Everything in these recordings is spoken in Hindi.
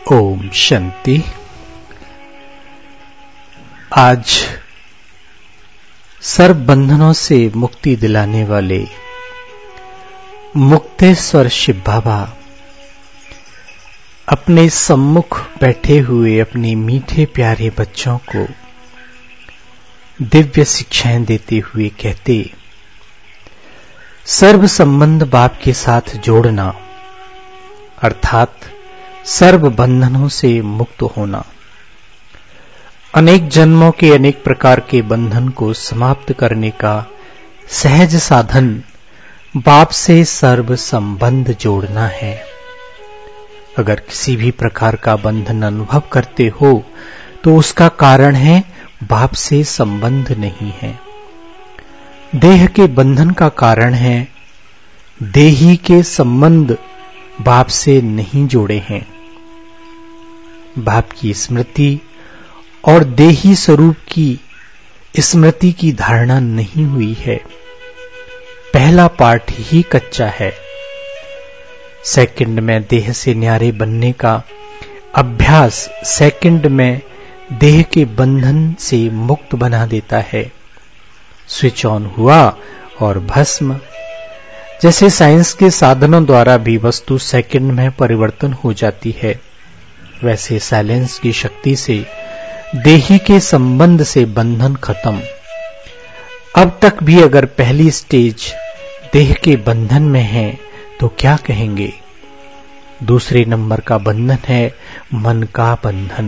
ओम शांति। आज सर्व बंधनों से मुक्ति दिलाने वाले मुक्तेश्वर शिव बाबा अपने सम्मुख बैठे हुए अपने मीठे प्यारे बच्चों को दिव्य शिक्षाएं देते हुए कहते, सर्व संबंध बाप के साथ जोड़ना अर्थात सर्व बंधनों से मुक्त होना, अनेक जन्मों के अनेक प्रकार के बंधन को समाप्त करने का सहज साधन बाप से सर्व संबंध जोड़ना है। अगर किसी भी प्रकार का बंधन अनुभव करते हो तो उसका कारण है बाप से संबंध नहीं है। देह के बंधन का कारण है देही के संबंध बाप से नहीं जोड़े हैं। बाप की स्मृति और देही स्वरूप की स्मृति की धारणा नहीं हुई है। पहला पाठ ही कच्चा है। सेकंड में देह से न्यारे बनने का अभ्यास सेकंड में देह के बंधन से मुक्त बना देता है। स्विच ऑन हुआ और भस्म। जैसे साइंस के साधनों द्वारा भी वस्तु सेकंड में परिवर्तन हो जाती है, वैसे साइलेंस की शक्ति से देही के संबंध से बंधन खत्म। अब तक भी अगर पहली स्टेज देह के बंधन में है तो क्या कहेंगे? दूसरे नंबर का बंधन है मन का बंधन।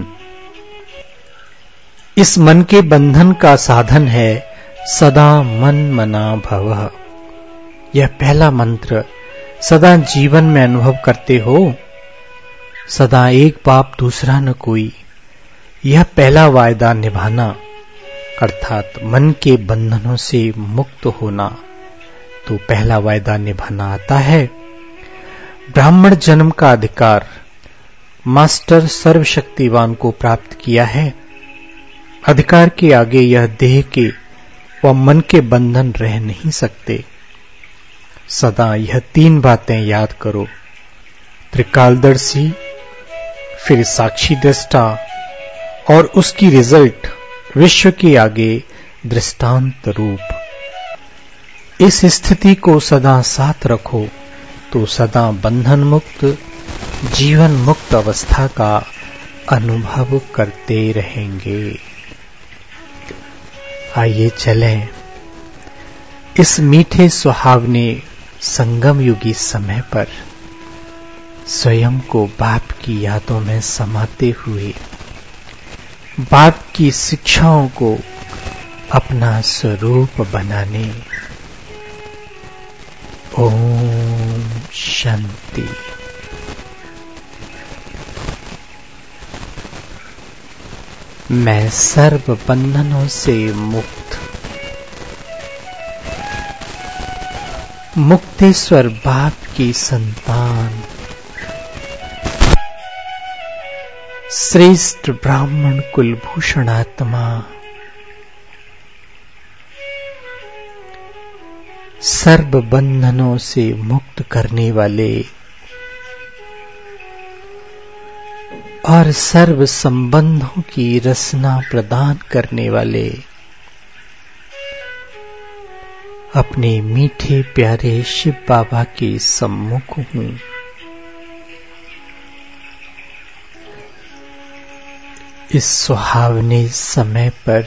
इस मन के बंधन का साधन है सदा मन मना भवः। यह पहला मंत्र सदा जीवन में अनुभव करते हो। सदा एक बाप दूसरा न कोई, यह पहला वायदा निभाना अर्थात मन के बंधनों से मुक्त होना। तो पहला वायदा निभाना आता है। ब्राह्मण जन्म का अधिकार मास्टर सर्वशक्तिवान को प्राप्त किया है। अधिकार के आगे यह देह के व मन के बंधन रह नहीं सकते। सदा यह तीन बातें याद करो, त्रिकालदर्शी, फिर साक्षी दृष्टा और उसकी रिजल्ट विश्व के आगे दृष्टांत रूप। इस स्थिति को सदा साथ रखो तो सदा बंधन मुक्त जीवन मुक्त अवस्था का अनुभव करते रहेंगे। आइए चलें इस मीठे सुहावने संगम युगी समय पर स्वयं को बाप की यादों में समाते हुए बाप की शिक्षाओं को अपना स्वरूप बनाने। ओम शांति। मैं सर्व बंधनों से मुक्त मुक्तेश्वर बाप की संतान श्रेष्ठ ब्राह्मण कुलभूषण आत्मा सर्व बंधनों से मुक्त करने वाले और सर्व संबंधों की रचना प्रदान करने वाले अपने मीठे प्यारे शिव बाबा के सम्मुख हूँ। इस सुहावने समय पर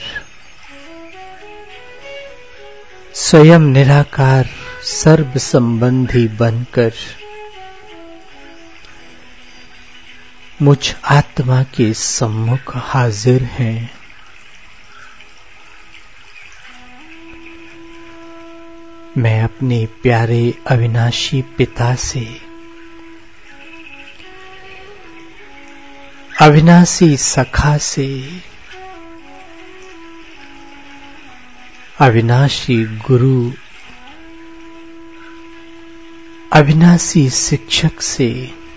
स्वयं निराकार सर्व संबंधी बनकर मुझ आत्मा के सम्मुख हाजिर हैं। मैं अपने प्यारे अविनाशी पिता से अविनाशी सखा से अविनाशी गुरु अविनाशी शिक्षक से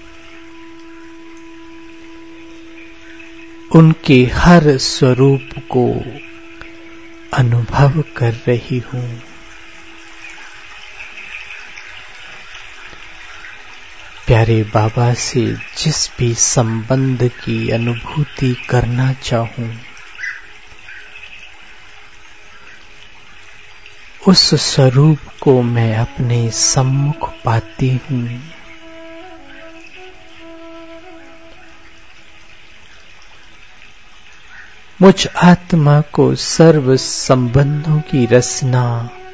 उनके हर स्वरूप को अनुभव कर रही हूँ। प्यारे बाबा से जिस भी संबंध की अनुभूति करना चाहूं, उस स्वरूप को मैं अपने सम्मुख पाती हूँ। मुझ आत्मा को सर्व संबंधों की रचना,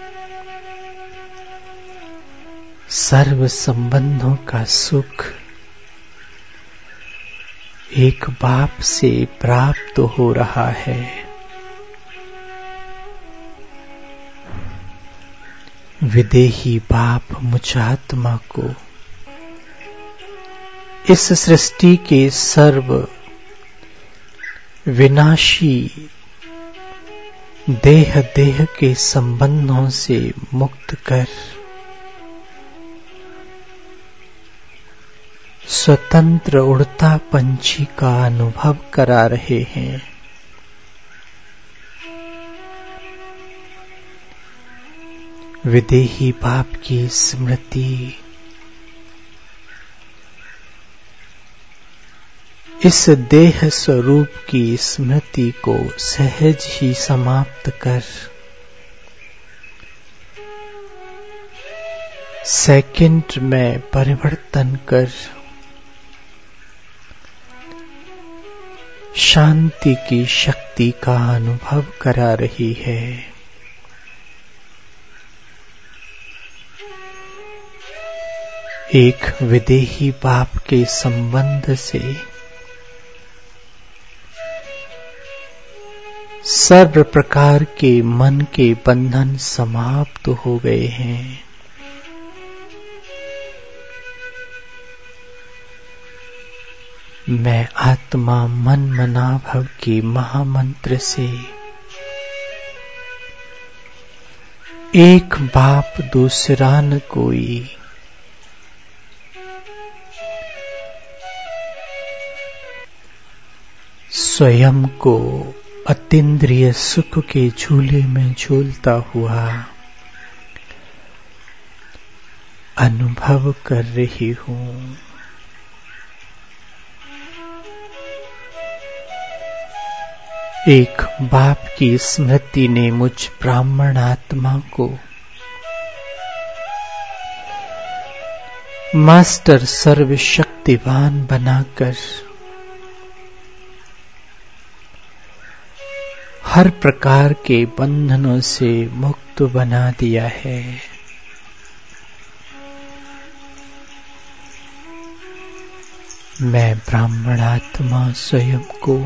सर्व संबंधों का सुख एक बाप से प्राप्त हो रहा है। विदेही बाप मुझ आत्मा को इस सृष्टि के सर्व विनाशी देह के संबंधों से मुक्त कर स्वतंत्र उड़ता पंछी का अनुभव करा रहे हैं। विदेही बाप की स्मृति इस देह स्वरूप की स्मृति को सहज ही समाप्त कर सेकंड में परिवर्तन कर शांति की शक्ति का अनुभव करा रही है। एक विदेही बाप के संबंध से सर्व प्रकार के मन के बंधन समाप्त हो गए हैं। मैं आत्मा मन मना भव के महामंत्र से एक बाप दूसरा न कोई, स्वयं को अतीन्द्रिय सुख के झूले में झूलता हुआ अनुभव कर रही हूँ। एक बाप की स्मृति ने मुझ ब्राह्मण आत्मा को मास्टर सर्वशक्तिवान बनाकर हर प्रकार के बंधनों से मुक्त बना दिया है। मैं ब्राह्मण आत्मा स्वयं को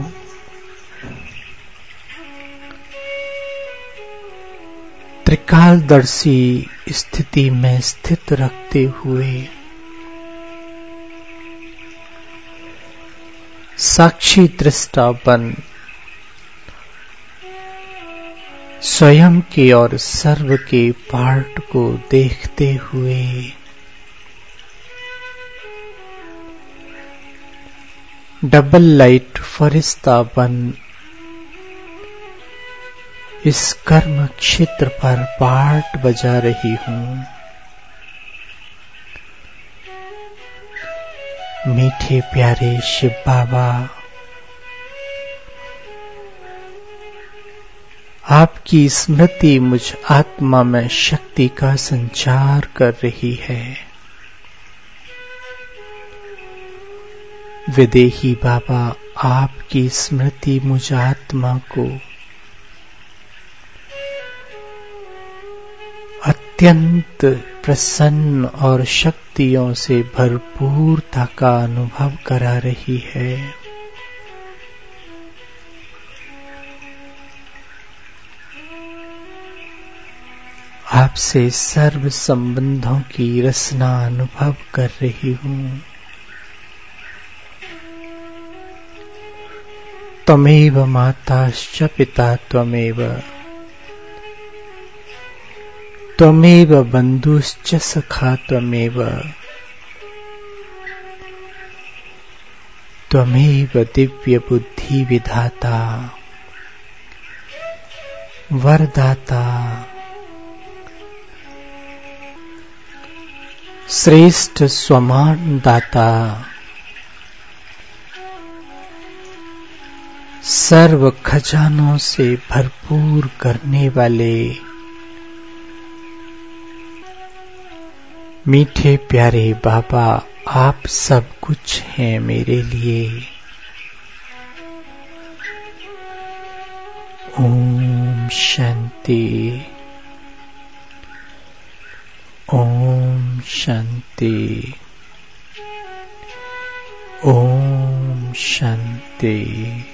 त्रिकालदर्शी स्थिति में स्थित रखते हुए साक्षी दृष्टा बन स्वयं के और सर्व के पार्ट को देखते हुए डबल लाइट फरिश्ता बन इस कर्म क्षेत्र पर पार्ट बजा रही हूँ। मीठे प्यारे शिव बाबा, आपकी स्मृति मुझ आत्मा में शक्ति का संचार कर रही है। विदेही बाबा, आपकी स्मृति मुझ आत्मा को अत्यंत प्रसन्न और शक्तियों से भरपूरता का अनुभव करा रही है। आपसे सर्व संबंधों की रचना अनुभव कर रही हूँ। त्वमेव माताश्च पिता त्वमेव, त्वमेव बंधुश्च सखा त्वमेव, त्वमेव दिव्य बुद्धि विधाता वरदाता श्रेष्ठ स्वमान दाता, सर्व खजानों से भरपूर करने वाले, मीठे प्यारे बाबा, आप सब कुछ हैं मेरे लिए। ओम शांति, ओम शांति, ओम शांति।